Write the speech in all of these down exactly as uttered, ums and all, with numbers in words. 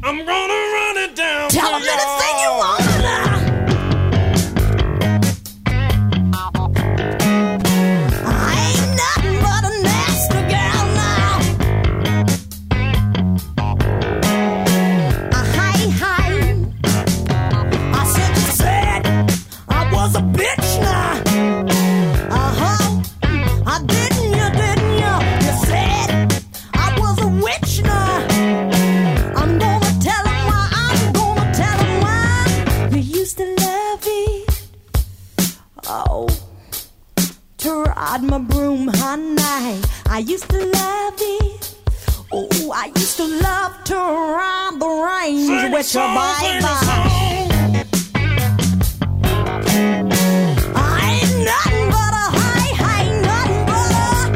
I'm gonna run it down. Tell them anything you want now. I ain't nothing but a nasty girl now. Uh, hi, hi. I said you said I was a bitch now. Uh-huh. I didn't you, didn't you? You said I was a witch now. I'm gonna tell him why, I'm gonna tell him why. You used to love it. Oh, to ride my broom, honey. I used to love it. Oh, I used to love to ride the range Sing a with your song, sing a baby. song. I ain't nothing but a high, high, nothing but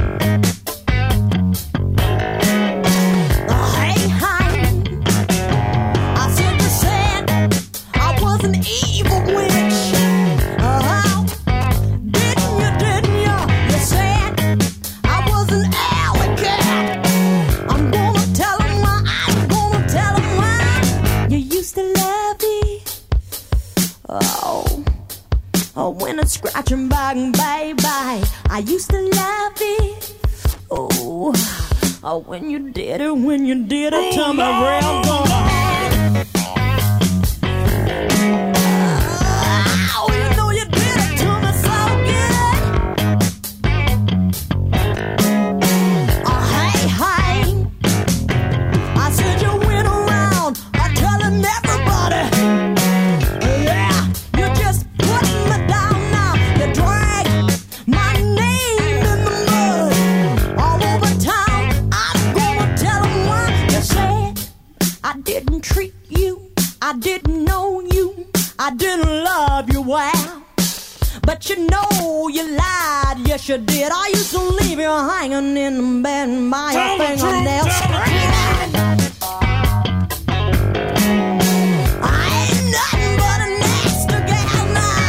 a, a high, high. I said you said I was an evil witch. Uh-huh. Didn't you, didn't you? You said I was an alley cat. I'm gonna tell him why, I'm gonna tell him why. You used to love it. Oh. Oh, when it's scratching back, baby, I used to love it. Oh, oh, when you did it, when you did it to me real good. Oh, you know you did it to me so good. Oh, hey, hey. I said you went around uh, telling everybody. Yeah, you just put me down now. You drag my name in the mud all over town. I'm gonna tell them why. You said I didn't treat you, I didn't know you, I didn't love you well. But you know you lied, yes you did. I used to leave you hanging in the bed by your Tell the truth, fingernails. tell the I ain't nothing but a nasty gal now.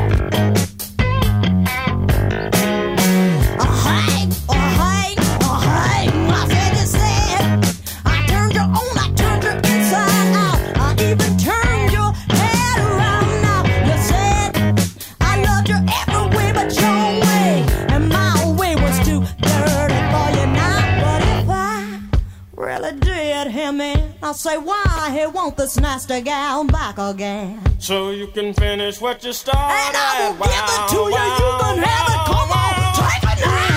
Oh, hey, oh, hey, oh, hey. I said you said I turned you on, I turned you inside out. I even turned your head around now. You said I loved you every way but your way, and my way was too dirty for you now. But if I really did him in, I'll say why he want this nasty gal back again. So you can finish what you started. And I will give it to you, you can have it, come on, take it now.